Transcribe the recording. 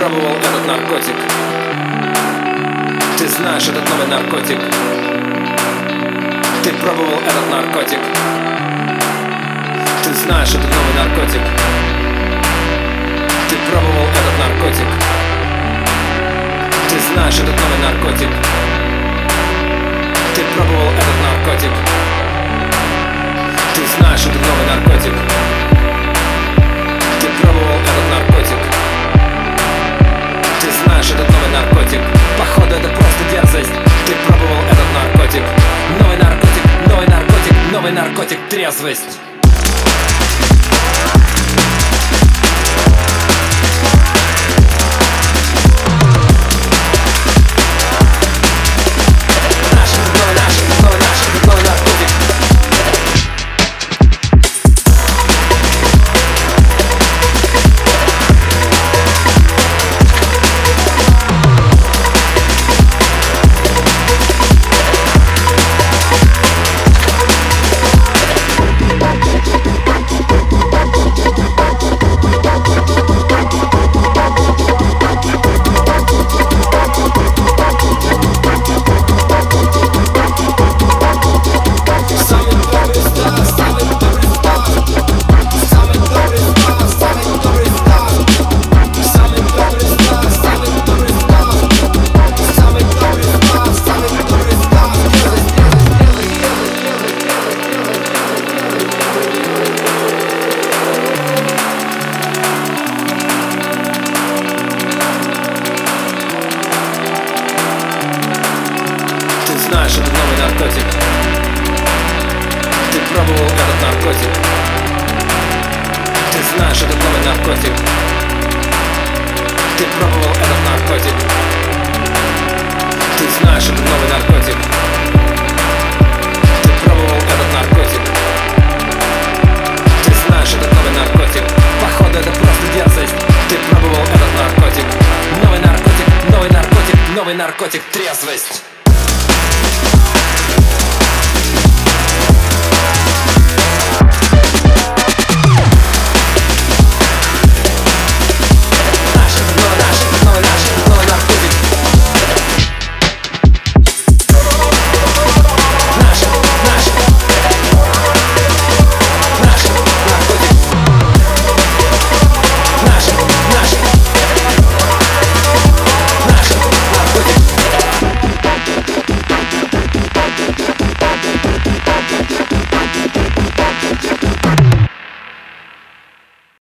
пробовал этот наркотик? Ты знаешь этот новый наркотик? Ты пробовал этот наркотик? Ты знаешь этот новый наркотик? Ты пробовал этот наркотик? Ты знаешь этот новый наркотик? Ты пробовал этот наркотик? Ты знаешь этот новый наркотик? Ты пробовал этот наркотик? Ты знаешь этот новый наркотик? Походу это просто дерзость. Ты пробовал этот наркотик? Новый наркотик, новый наркотик, новый наркотик, трезвость. Ты знаешь этот новый наркотик? Ты пробовал этот наркотик? Ты знаешь этот новый наркотик? Ты пробовал этот наркотик? Ты знаешь этот новый наркотик? Ты пробовал этот наркотик? Ты знаешь этот новый наркотик? Походу это просто дерзость. Ты пробовал этот наркотик? Новый наркотик, новый наркотик, новый наркотик, трезвость.